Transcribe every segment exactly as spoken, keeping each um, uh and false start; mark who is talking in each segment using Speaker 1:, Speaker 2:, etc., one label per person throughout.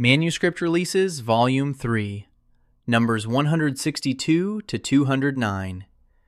Speaker 1: Manuscript Releases, Volume three, Numbers one hundred sixty-two to two hundred nine.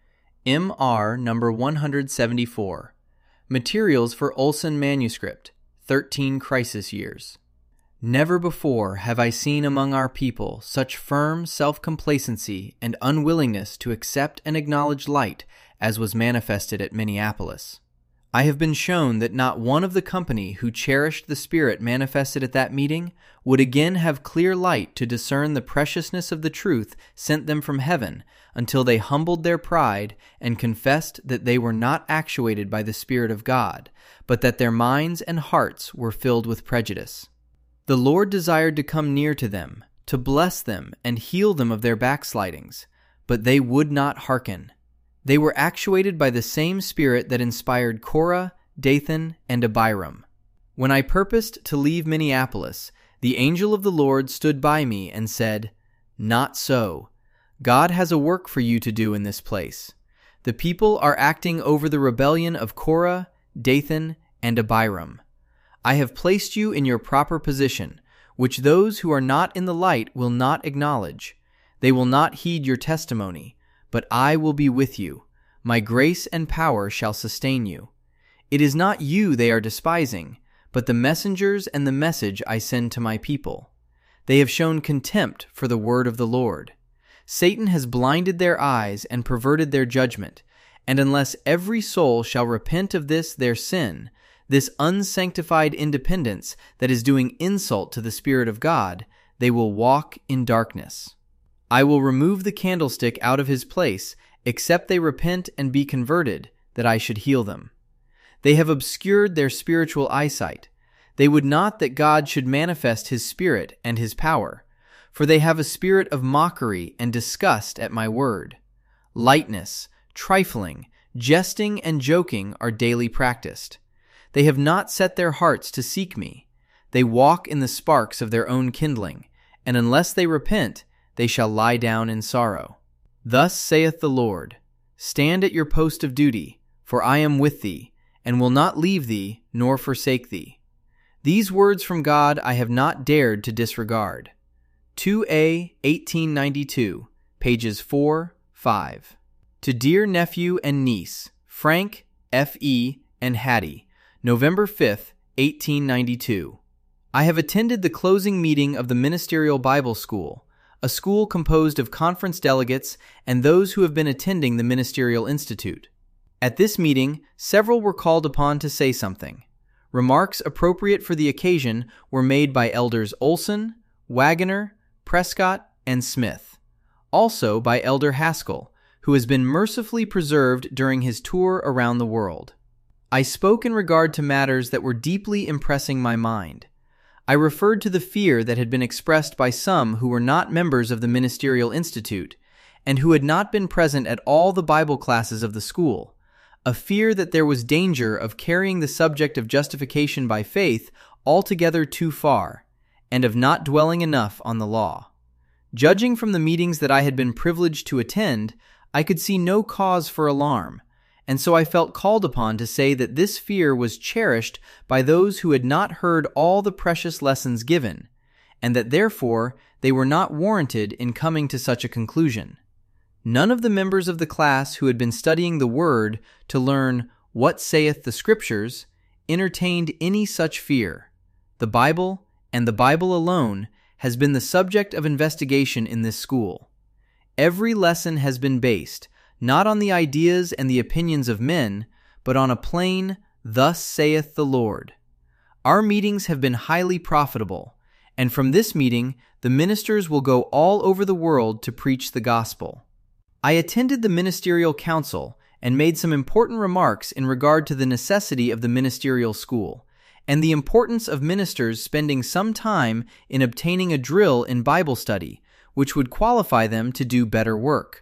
Speaker 1: M R Number one hundred seventy-four. Materials for Olson Manuscript, thirteen Crisis Years. Never before have I seen among our people such firm self-complacency and unwillingness to accept and acknowledge light as was manifested at Minneapolis. I have been shown that not one of the company who cherished the spirit manifested at that meeting would again have clear light to discern the preciousness of the truth sent them from heaven until they humbled their pride and confessed that they were not actuated by the Spirit of God, but that their minds and hearts were filled with prejudice. The Lord desired to come near to them, to bless them and heal them of their backslidings, but they would not hearken. They were actuated by the same spirit that inspired Korah, Dathan, and Abiram. When I purposed to leave Minneapolis, the angel of the Lord stood by me and said, "Not so. God has a work for you to do in this place. The people are acting over the rebellion of Korah, Dathan, and Abiram. I have placed you in your proper position, which those who are not in the light will not acknowledge. They will not heed your testimony. But I will be with you. My grace and power shall sustain you. It is not you they are despising, but the messengers and the message I send to my people. They have shown contempt for the word of the Lord. Satan has blinded their eyes and perverted their judgment, and unless every soul shall repent of this their sin, this unsanctified independence that is doing insult to the Spirit of God, they will walk in darkness. I will remove the candlestick out of his place, except they repent and be converted, that I should heal them. They have obscured their spiritual eyesight. They would not that God should manifest his Spirit and his power, for they have a spirit of mockery and disgust at my word. Lightness, trifling, jesting, and joking are daily practiced. They have not set their hearts to seek me. They walk in the sparks of their own kindling, and unless they repent, they shall lie down in sorrow. Thus saith the Lord, Stand at your post of duty, for I am with thee, and will not leave thee, nor forsake thee. These words from God I have not dared to disregard. two A, eighteen ninety-two, pages four, five. To dear nephew and niece, Frank, F E, and Hattie, November fifth, eighteen ninety-two. I have attended the closing meeting of the Ministerial Bible School, a school composed of conference delegates and those who have been attending the Ministerial Institute. At this meeting, several were called upon to say something. Remarks appropriate for the occasion were made by Elders Olson, Wagoner, Prescott, and Smith. Also by Elder Haskell, who has been mercifully preserved during his tour around the world. I spoke in regard to matters that were deeply impressing my mind. I referred to the fear that had been expressed by some who were not members of the Ministerial Institute and who had not been present at all the Bible classes of the school, a fear that there was danger of carrying the subject of justification by faith altogether too far, and of not dwelling enough on the law. Judging from the meetings that I had been privileged to attend, I could see no cause for alarm, and so I felt called upon to say that this fear was cherished by those who had not heard all the precious lessons given, and that therefore they were not warranted in coming to such a conclusion. None of the members of the class who had been studying the Word to learn what saith the Scriptures entertained any such fear. The Bible, and the Bible alone, has been the subject of investigation in this school. Every lesson has been based not on the ideas and the opinions of men, but on a plain, "Thus saith the Lord." Our meetings have been highly profitable, and from this meeting the ministers will go all over the world to preach the gospel. I attended the ministerial council and made some important remarks in regard to the necessity of the ministerial school, and the importance of ministers spending some time in obtaining a drill in Bible study, which would qualify them to do better work.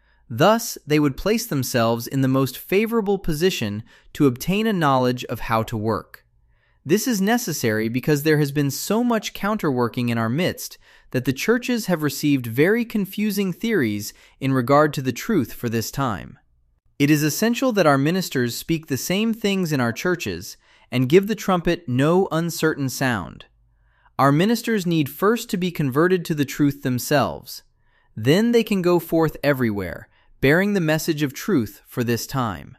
Speaker 1: Thus, they would place themselves in the most favorable position to obtain a knowledge of how to work. This is necessary because there has been so much counterworking in our midst that the churches have received very confusing theories in regard to the truth for this time. It is essential that our ministers speak the same things in our churches and give the trumpet no uncertain sound. Our ministers need first to be converted to the truth themselves. Then they can go forth everywhere, bearing the message of truth for this time.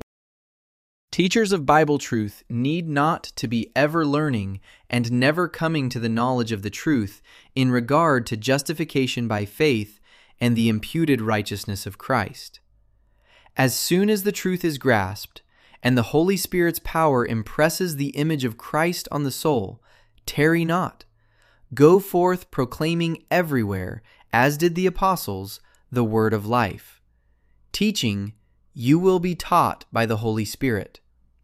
Speaker 1: Teachers of Bible truth need not to be ever learning and never coming to the knowledge of the truth in regard to justification by faith and the imputed righteousness of Christ. As soon as the truth is grasped, and the Holy Spirit's power impresses the image of Christ on the soul, tarry not. Go forth proclaiming everywhere, as did the apostles, the word of life. Teaching, you will be taught by the Holy Spirit.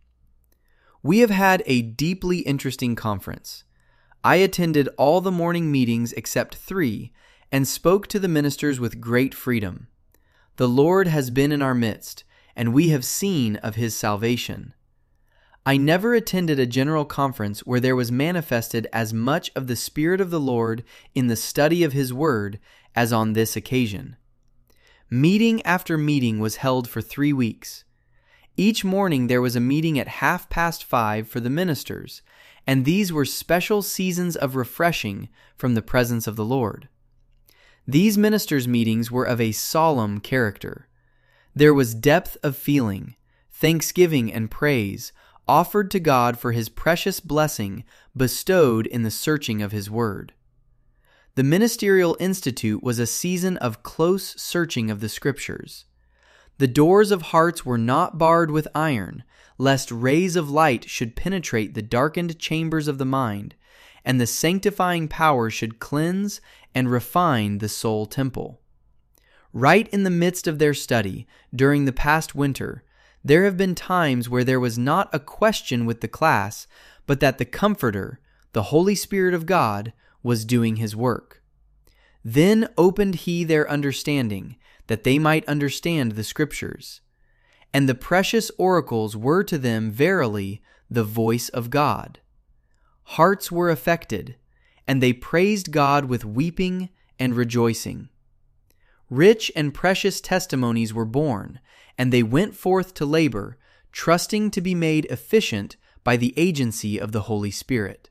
Speaker 1: We have had a deeply interesting conference. I attended all the morning meetings except three and spoke to the ministers with great freedom. The Lord has been in our midst, and we have seen of His salvation. I never attended a general conference where there was manifested as much of the Spirit of the Lord in the study of His Word as on this occasion. Meeting after meeting was held for three weeks. Each morning there was a meeting at half past five for the ministers, and these were special seasons of refreshing from the presence of the Lord. These ministers' meetings were of a solemn character. There was depth of feeling, thanksgiving and praise offered to God for His precious blessing bestowed in the searching of His Word. The Ministerial Institute was a season of close searching of the Scriptures. The doors of hearts were not barred with iron, lest rays of light should penetrate the darkened chambers of the mind, and the sanctifying power should cleanse and refine the soul temple. Right in the midst of their study, during the past winter, there have been times where there was not a question with the class, but that the Comforter, the Holy Spirit of God, was doing His work. Then opened He their understanding, that they might understand the Scriptures. And the precious oracles were to them verily the voice of God. Hearts were affected, and they praised God with weeping and rejoicing. Rich and precious testimonies were born, and they went forth to labor, trusting to be made efficient by the agency of the Holy Spirit.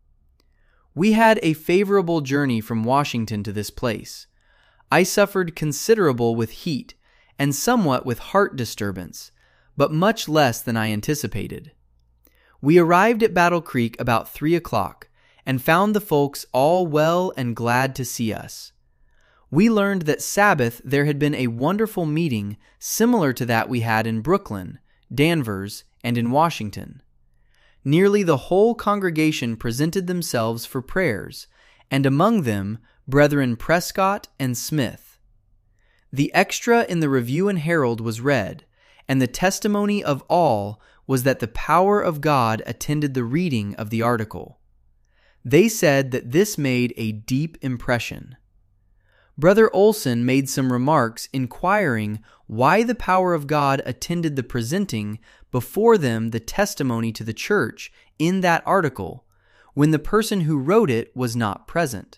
Speaker 1: We had a favorable journey from Washington to this place. I suffered considerable with heat and somewhat with heart disturbance, but much less than I anticipated. We arrived at Battle Creek about three o'clock and found the folks all well and glad to see us. We learned that Sabbath there had been a wonderful meeting similar to that we had in Brooklyn, Danvers, and in Washington. Nearly the whole congregation presented themselves for prayers, and among them Brethren Prescott and Smith. The extra in the Review and Herald was read, and the testimony of all was that the power of God attended the reading of the article. They said that this made a deep impression. Brother Olson made some remarks inquiring why the power of God attended the presenting before them the testimony to the church in that article, when the person who wrote it was not present.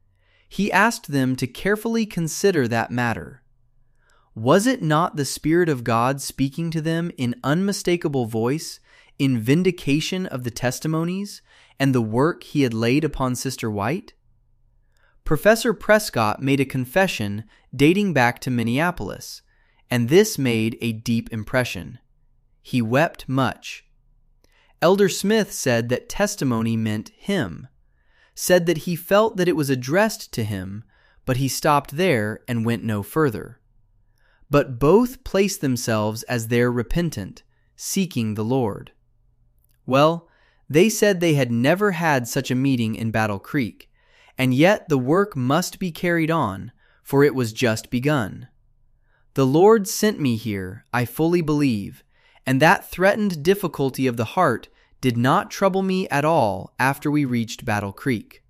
Speaker 1: He asked them to carefully consider that matter. Was it not the Spirit of God speaking to them in unmistakable voice, in vindication of the testimonies and the work he had laid upon Sister White? Professor Prescott made a confession dating back to Minneapolis, and this made a deep impression. He wept much. Elder Smith said that testimony meant him, said that he felt that it was addressed to him, but he stopped there and went no further. But both placed themselves as their repentant, seeking the Lord. Well, they said they had never had such a meeting in Battle Creek, and yet the work must be carried on, for it was just begun. The Lord sent me here, I fully believe, and that threatened difficulty of the heart did not trouble me at all after we reached Battle Creek.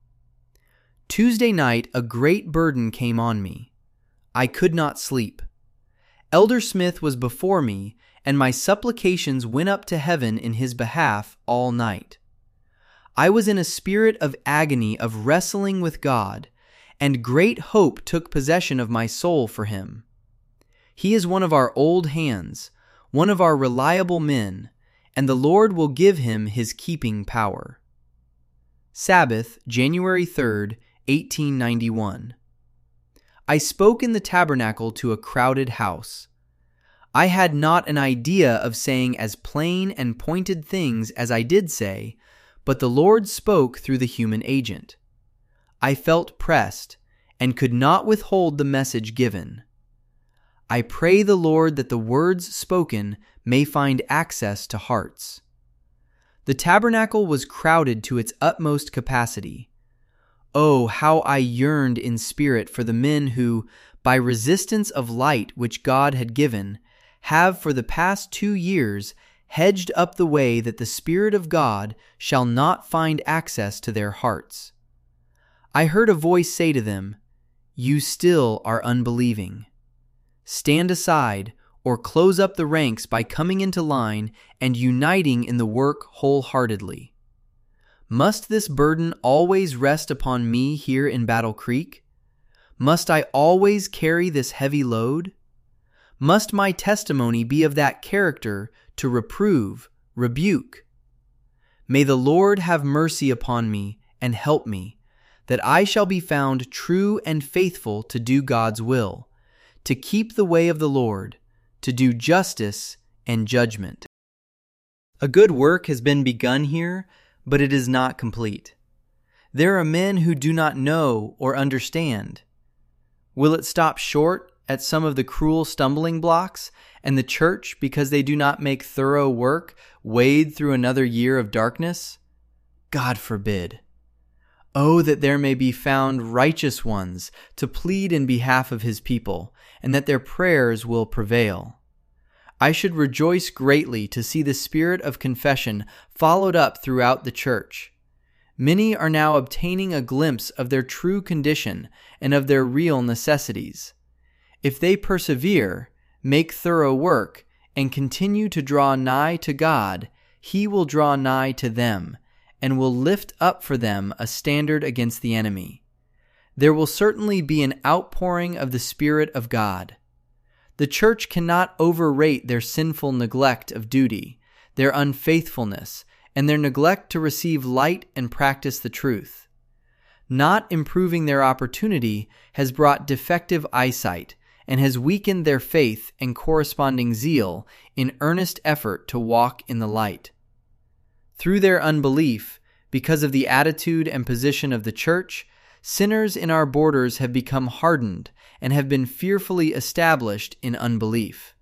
Speaker 1: Tuesday night a great burden came on me. I could not sleep. Elder Smith was before me, and my supplications went up to heaven in his behalf all night. I was in a spirit of agony of wrestling with God, and great hope took possession of my soul for him. He is one of our old hands, one of our reliable men, and the Lord will give him his keeping power. Sabbath, January third, eighteen ninety-one. I spoke in the tabernacle to a crowded house. I had not an idea of saying as plain and pointed things as I did say, but the Lord spoke through the human agent. I felt pressed and could not withhold the message given. I pray the Lord that the words spoken may find access to hearts. The tabernacle was crowded to its utmost capacity. Oh, how I yearned in spirit for the men who, by resistance of light which God had given, have for the past two years hedged up the way that the Spirit of God shall not find access to their hearts. I heard a voice say to them, "You still are unbelieving. Stand aside, or close up the ranks by coming into line and uniting in the work wholeheartedly. Must this burden always rest upon me here in Battle Creek? Must I always carry this heavy load? Must my testimony be of that character to reprove, rebuke? May the Lord have mercy upon me and help me, that I shall be found true and faithful to do God's will, to keep the way of the Lord, to do justice and judgment." A good work has been begun here, but it is not complete. There are men who do not know or understand. Will it stop short at some of the cruel stumbling blocks, and the church, because they do not make thorough work, wade through another year of darkness? God forbid. Oh, that there may be found righteous ones to plead in behalf of his people, and that their prayers will prevail. I should rejoice greatly to see the spirit of confession followed up throughout the church. Many are now obtaining a glimpse of their true condition and of their real necessities. If they persevere, make thorough work, and continue to draw nigh to God, He will draw nigh to them, and will lift up for them a standard against the enemy. There will certainly be an outpouring of the Spirit of God. The church cannot overrate their sinful neglect of duty, their unfaithfulness, and their neglect to receive light and practice the truth. Not improving their opportunity has brought defective eyesight and has weakened their faith and corresponding zeal in earnest effort to walk in the light. Through their unbelief, because of the attitude and position of the church, sinners in our borders have become hardened and have been fearfully established in unbelief.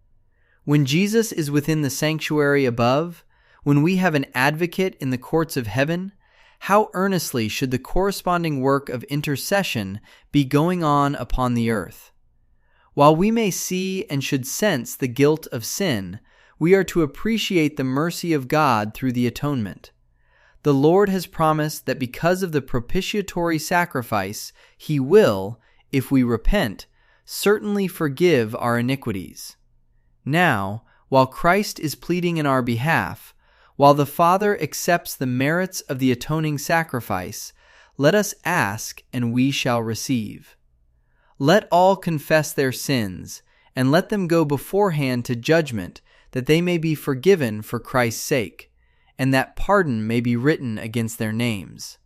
Speaker 1: When Jesus is within the sanctuary above, when we have an advocate in the courts of heaven, how earnestly should the corresponding work of intercession be going on upon the earth? While we may see and should sense the guilt of sin, we are to appreciate the mercy of God through the atonement. The Lord has promised that because of the propitiatory sacrifice, He will, if we repent, certainly forgive our iniquities. Now, while Christ is pleading in our behalf, while the Father accepts the merits of the atoning sacrifice, let us ask and we shall receive. Let all confess their sins, and let them go beforehand to judgment, that they may be forgiven for Christ's sake, and that pardon may be written against their names.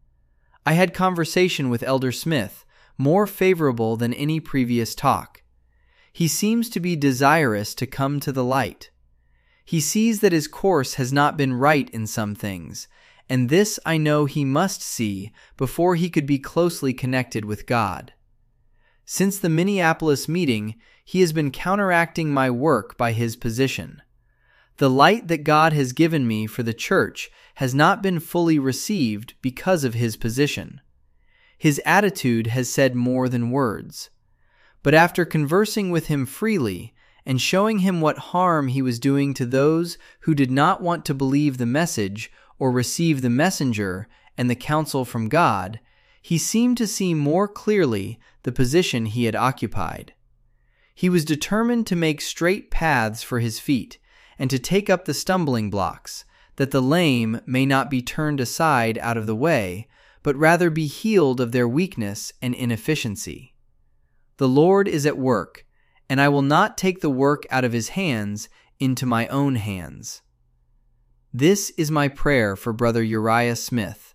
Speaker 1: I had conversation with Elder Smith, more favorable than any previous talk. He seems to be desirous to come to the light. He sees that his course has not been right in some things, and this I know he must see before he could be closely connected with God. Since the Minneapolis meeting, he has been counteracting my work by his position. The light that God has given me for the church has not been fully received because of his position. His attitude has said more than words. But after conversing with him freely and showing him what harm he was doing to those who did not want to believe the message or receive the messenger and the counsel from God, he seemed to see more clearly the position he had occupied. He was determined to make straight paths for his feet and to take up the stumbling blocks, that the lame may not be turned aside out of the way, but rather be healed of their weakness and inefficiency. The Lord is at work, and I will not take the work out of his hands into my own hands. This is my prayer for Brother Uriah Smith,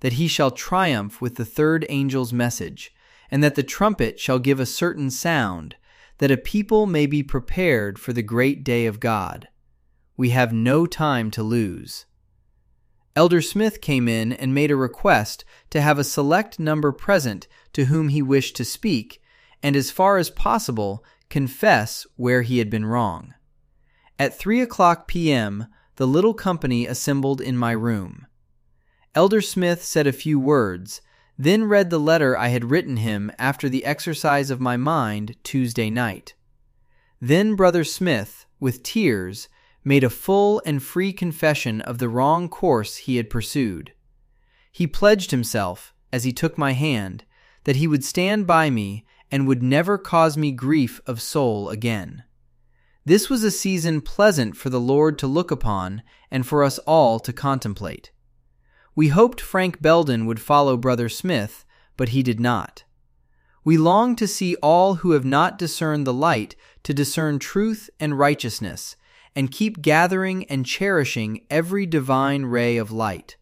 Speaker 1: that he shall triumph with the third angel's message, and that the trumpet shall give a certain sound, that a people may be prepared for the great day of God. We have no time to lose. Elder Smith came in and made a request to have a select number present to whom he wished to speak, and as far as possible, confess where he had been wrong. At three o'clock p m, the little company assembled in my room. Elder Smith said a few words, then read the letter I had written him after the exercise of my mind Tuesday night. Then Brother Smith, with tears, made a full and free confession of the wrong course he had pursued. He pledged himself, as he took my hand, that he would stand by me and would never cause me grief of soul again. This was a season pleasant for the Lord to look upon and for us all to contemplate. We hoped Frank Belden would follow Brother Smith, but he did not. We long to see all who have not discerned the light to discern truth and righteousness, and keep gathering and cherishing every divine ray of light.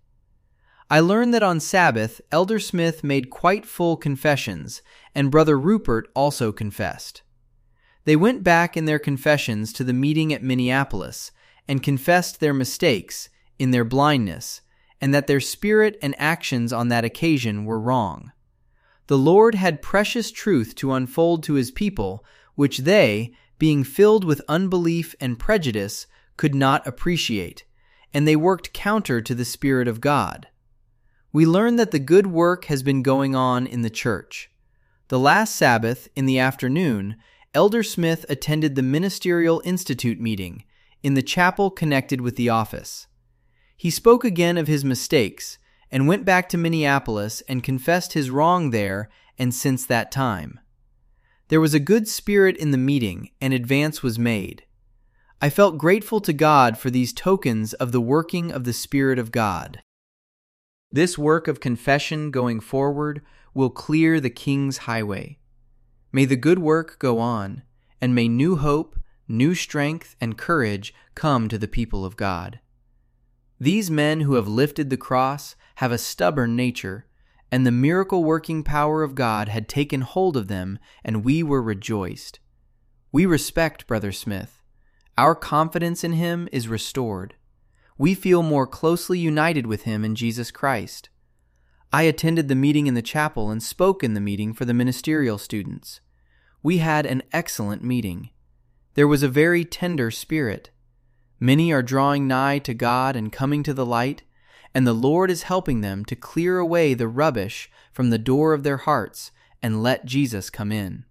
Speaker 1: I learned that on Sabbath, Elder Smith made quite full confessions, and Brother Rupert also confessed. They went back in their confessions to the meeting at Minneapolis and confessed their mistakes in their blindness, and that their spirit and actions on that occasion were wrong. The Lord had precious truth to unfold to his people, which they, being filled with unbelief and prejudice, could not appreciate, and they worked counter to the Spirit of God. We learn that the good work has been going on in the church. The last Sabbath, in the afternoon, Elder Smith attended the Ministerial Institute meeting in the chapel connected with the office. He spoke again of his mistakes and went back to Minneapolis and confessed his wrong there and since that time. There was a good spirit in the meeting, and advance was made. I felt grateful to God for these tokens of the working of the Spirit of God. This work of confession going forward will clear the King's highway. May the good work go on, and may new hope, new strength, and courage come to the people of God. These men who have lifted the cross have a stubborn nature, and the miracle-working power of God had taken hold of them, and we were rejoiced. We respect Brother Smith. Our confidence in him is restored. We feel more closely united with him in Jesus Christ. I attended the meeting in the chapel and spoke in the meeting for the ministerial students. We had an excellent meeting. There was a very tender spirit. Many are drawing nigh to God and coming to the light, and the Lord is helping them to clear away the rubbish from the door of their hearts and let Jesus come in.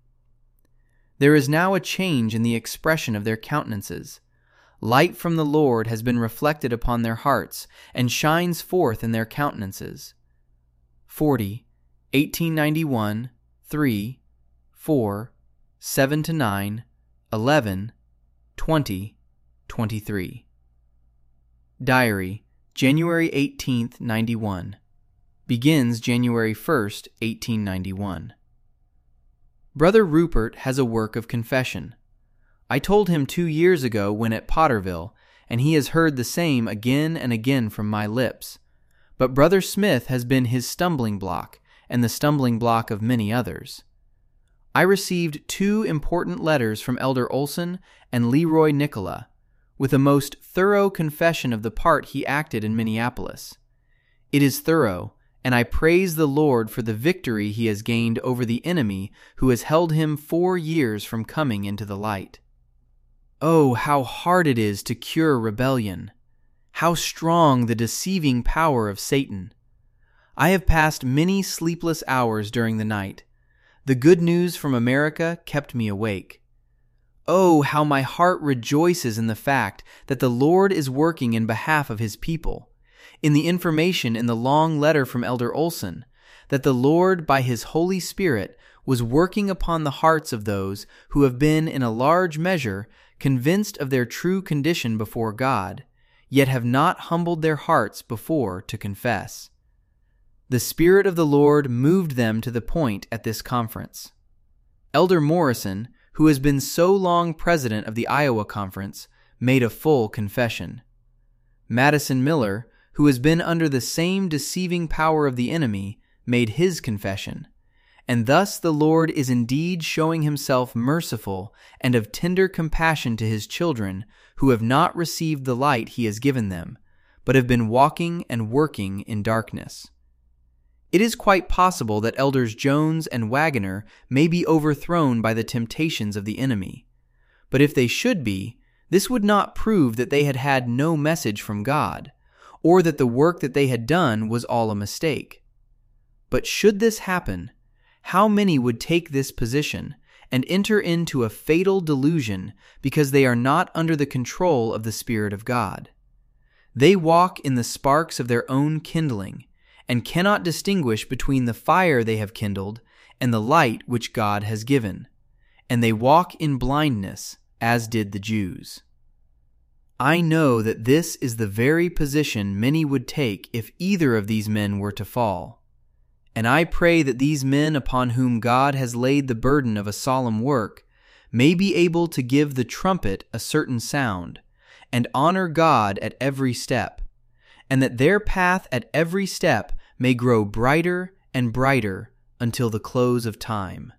Speaker 1: There is now a change in the expression of their countenances. Light from the Lord has been reflected upon their hearts and shines forth in their countenances. forty, eighteen ninety-one, three, four, seven to nine, eleven, twenty, twenty-three. Diary, January eighteenth, ninety-one. Begins January first, eighteen ninety-one. Brother Rupert has a work of confession. I told him two years ago when at Potterville, and he has heard the same again and again from my lips. But Brother Smith has been his stumbling block, and the stumbling block of many others. I received two important letters from Elder Olson and Leroy Nicola, with a most thorough confession of the part he acted in Minneapolis. It is thorough, and I praise the Lord for the victory he has gained over the enemy who has held him four years from coming into the light. Oh, how hard it is to cure rebellion! How strong the deceiving power of Satan! I have passed many sleepless hours during the night. The good news from America kept me awake. Oh, how my heart rejoices in the fact that the Lord is working in behalf of his people, in the information in the long letter from Elder Olson, that the Lord by his Holy Spirit was working upon the hearts of those who have been in a large measure convinced of their true condition before God, yet have not humbled their hearts before to confess. The Spirit of the Lord moved them to the point at this conference. Elder Morrison, who has been so long president of the Iowa Conference, made a full confession. Madison Miller, who has been under the same deceiving power of the enemy, made his confession. And thus the Lord is indeed showing himself merciful and of tender compassion to his children who have not received the light he has given them, but have been walking and working in darkness. It is quite possible that Elders Jones and Wagoner may be overthrown by the temptations of the enemy. But if they should be, this would not prove that they had had no message from God, or that the work that they had done was all a mistake. But should this happen, how many would take this position and enter into a fatal delusion because they are not under the control of the Spirit of God? They walk in the sparks of their own kindling, and cannot distinguish between the fire they have kindled and the light which God has given, and they walk in blindness, as did the Jews. I know that this is the very position many would take if either of these men were to fall. And I pray that these men upon whom God has laid the burden of a solemn work may be able to give the trumpet a certain sound, and honor God at every step, and that their path at every step may grow brighter and brighter until the close of time.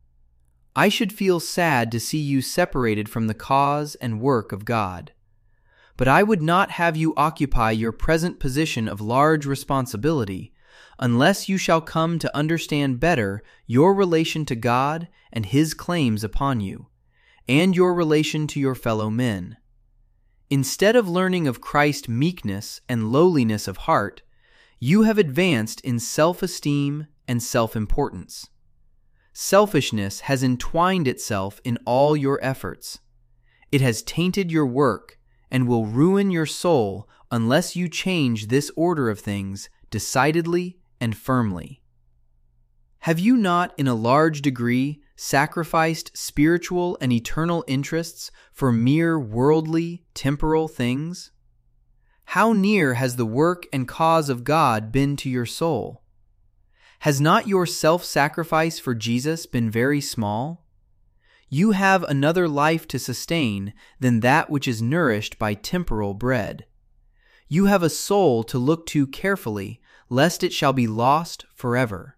Speaker 1: I should feel sad to see you separated from the cause and work of God. But I would not have you occupy your present position of large responsibility unless you shall come to understand better your relation to God and His claims upon you, and your relation to your fellow men. Instead of learning of Christ's meekness and lowliness of heart, you have advanced in self-esteem and self-importance. Selfishness has entwined itself in all your efforts. It has tainted your work and will ruin your soul unless you change this order of things decidedly and firmly. Have you not, in a large degree, sacrificed spiritual and eternal interests for mere worldly, temporal things? How near has the work and cause of God been to your soul? Has not your self-sacrifice for Jesus been very small? You have another life to sustain than that which is nourished by temporal bread. You have a soul to look to carefully, lest it shall be lost forever.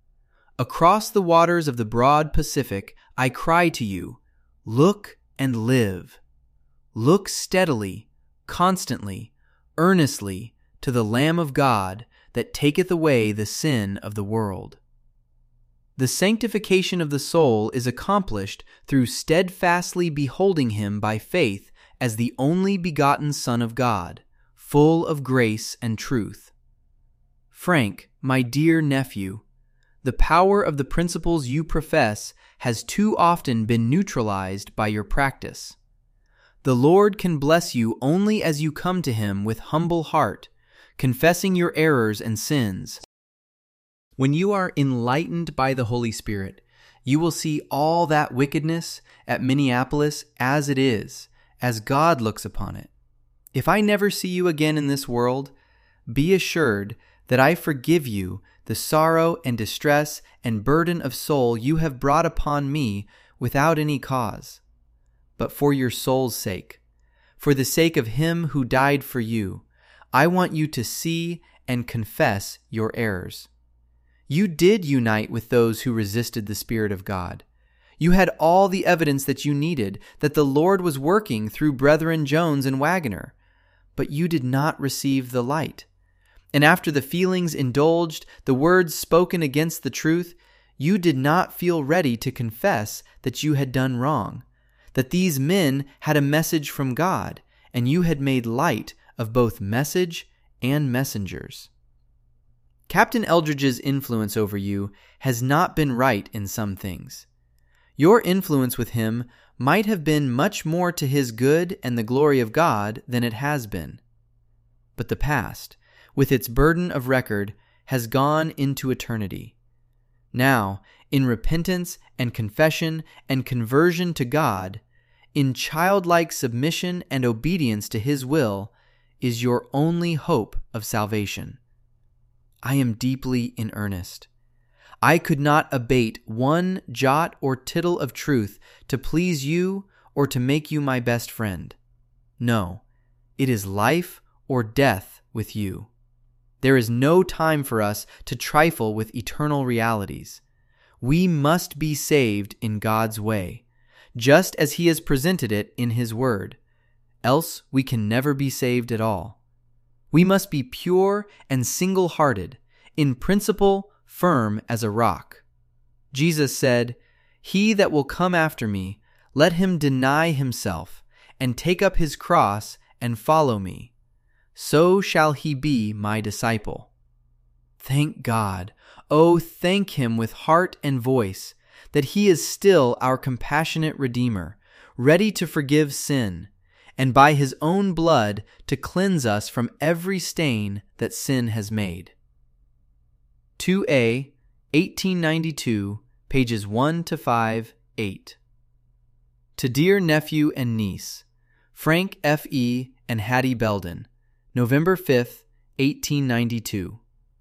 Speaker 1: Across the waters of the broad Pacific, I cry to you, look and live. Look steadily, constantly, earnestly to the Lamb of God that taketh away the sin of the world. The sanctification of the soul is accomplished through steadfastly beholding Him by faith as the only begotten Son of God, full of grace and truth. Frank, my dear nephew, the power of the principles you profess has too often been neutralized by your practice. The Lord can bless you only as you come to Him with humble heart, confessing your errors and sins. When you are enlightened by the Holy Spirit, you will see all that wickedness at Minneapolis as it is, as God looks upon it. If I never see you again in this world, be assured that I forgive you the sorrow and distress and burden of soul you have brought upon me without any cause. But for your soul's sake, for the sake of Him who died for you, I want you to see and confess your errors. You did unite with those who resisted the Spirit of God. You had all the evidence that you needed that the Lord was working through Brethren Jones and Wagoner, but you did not receive the light. And after the feelings indulged, the words spoken against the truth, you did not feel ready to confess that you had done wrong, that these men had a message from God, and you had made light of both message and messengers. Captain Eldridge's influence over you has not been right in some things. Your influence with him might have been much more to his good and the glory of God than it has been. But the past, with its burden of record, has gone into eternity. Now, in repentance and confession and conversion to God, in childlike submission and obedience to His will, is your only hope of salvation. I am deeply in earnest. I could not abate one jot or tittle of truth to please you or to make you my best friend. No, it is life or death with you. There is no time for us to trifle with eternal realities. We must be saved in God's way, just as He has presented it in His Word, else we can never be saved at all. We must be pure and single-hearted, in principle firm as a rock. Jesus said, "He that will come after me, let him deny himself, and take up his cross and follow me. So shall he be my disciple." Thank God, oh, thank Him with heart and voice, that He is still our compassionate Redeemer, ready to forgive sin, and by His own blood to cleanse us from every stain that sin has made. two A, eighteen ninety-two, pages one to five, eight. To dear nephew and niece, Frank F E and Hattie Belden, November fifth, eighteen ninety-two.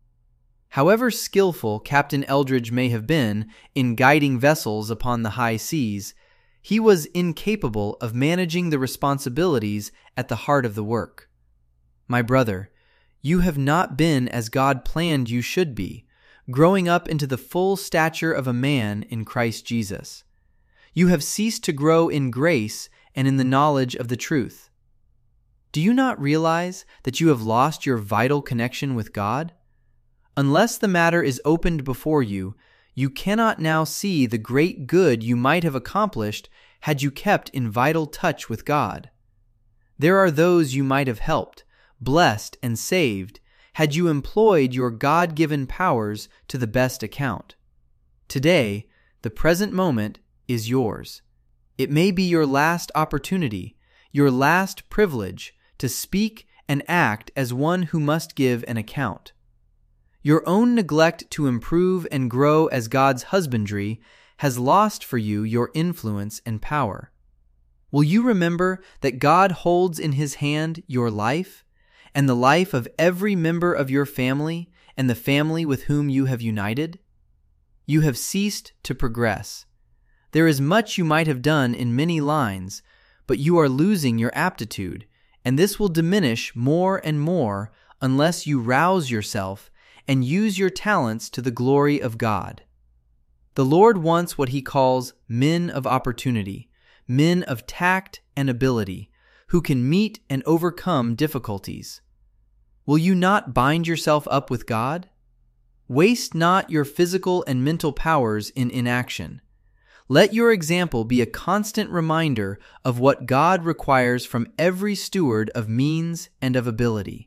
Speaker 1: However skillful Captain Eldridge may have been in guiding vessels upon the high seas, he was incapable of managing the responsibilities at the heart of the work. My brother, you have not been as God planned you should be, growing up into the full stature of a man in Christ Jesus. You have ceased to grow in grace and in the knowledge of the truth. Do you not realize that you have lost your vital connection with God? Unless the matter is opened before you, you cannot now see the great good you might have accomplished had you kept in vital touch with God. There are those you might have helped, blessed, and saved had you employed your God-given powers to the best account. Today, the present moment is yours. It may be your last opportunity, your last privilege to speak and act as one who must give an account. Your own neglect to improve and grow as God's husbandry has lost for you your influence and power. Will you remember that God holds in His hand your life and the life of every member of your family and the family with whom you have united? You have ceased to progress. There is much you might have done in many lines, but you are losing your aptitude, and this will diminish more and more unless you rouse yourself and use your talents to the glory of God. The Lord wants what He calls men of opportunity, men of tact and ability, who can meet and overcome difficulties. Will you not bind yourself up with God? Waste not your physical and mental powers in inaction. Let your example be a constant reminder of what God requires from every steward of means and of ability.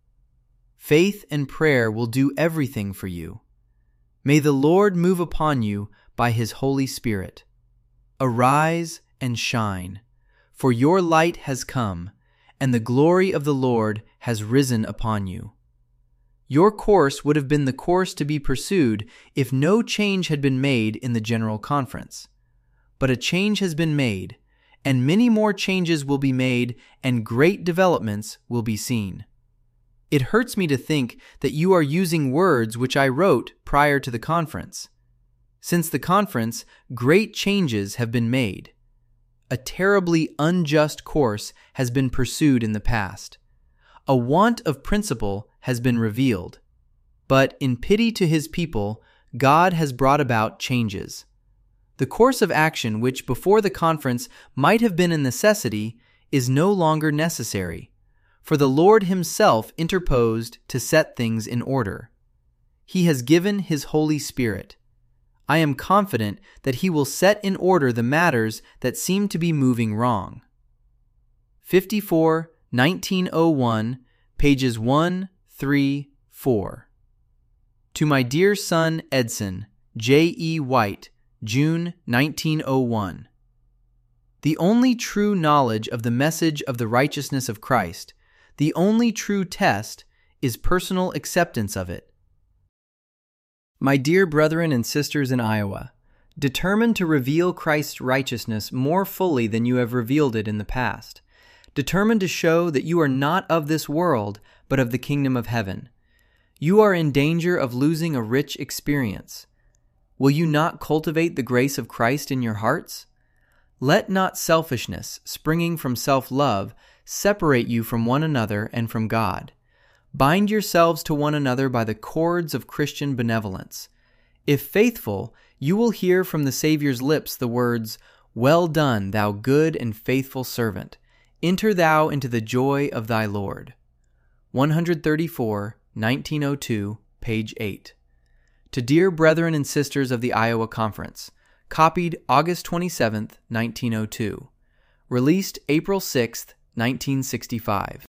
Speaker 1: Faith and prayer will do everything for you. May the Lord move upon you by His Holy Spirit. Arise and shine, for your light has come, and the glory of the Lord has risen upon you. Your course would have been the course to be pursued if no change had been made in the General Conference. But a change has been made, and many more changes will be made, and great developments will be seen. It hurts me to think that you are using words which I wrote prior to the conference. Since the conference, great changes have been made. A terribly unjust course has been pursued in the past. A want of principle has been revealed. But in pity to His people, God has brought about changes. The course of action which before the conference might have been a necessity is no longer necessary, for the Lord Himself interposed to set things in order. He has given His Holy Spirit. I am confident that He will set in order the matters that seem to be moving wrong. fifty-four, nineteen oh one, pages one, three, four. To my dear son Edson, J E White, June nineteen oh one. The only true knowledge of the message of the righteousness of Christ, the only true test, is personal acceptance of it. My dear brethren and sisters in Iowa, determine to reveal Christ's righteousness more fully than you have revealed it in the past. Determine to show that you are not of this world, but of the kingdom of heaven. You are in danger of losing a rich experience. Will you not cultivate the grace of Christ in your hearts? Let not selfishness, springing from self-love, separate you from one another and from God. Bind yourselves to one another by the cords of Christian benevolence. If faithful, you will hear from the Savior's lips the words, "Well done, thou good and faithful servant. Enter thou into the joy of thy Lord." one thirty-four, nineteen oh two, page eight. To dear brethren and sisters of the Iowa Conference, copied August twenty-seventh, nineteen oh two. Released April sixth, nineteen sixty-five.